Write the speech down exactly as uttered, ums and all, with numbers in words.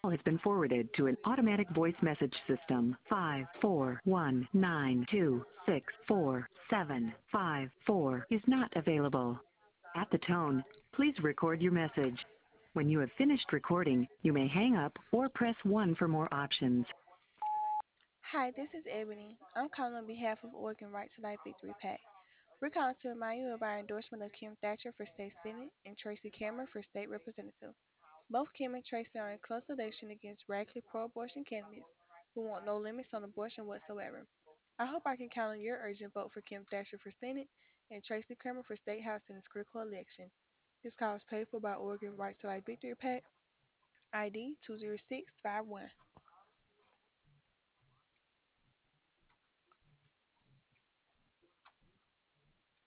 Call has been forwarded to an automatic voice message system. Five four one nine two six four seven five four is not available. At the tone, please record your message. When you have finished recording, you may hang up or press one for more options. Hi, this is Ebony. I'm calling on behalf of Oregon Right to Life Victory PAC. We're calling to remind you of our endorsement of Kim Thatcher for State Senate and Tracy Cameron for State Representative. Both Kim and Tracy are in close election against radically pro-abortion candidates who want no limits on abortion whatsoever. I hope I can count on your urgent vote for Kim Thatcher for Senate and Tracy Cameron for State House in this critical election. This call is paid for by Oregon Right to Life Victory PAC, I D two zero six five one.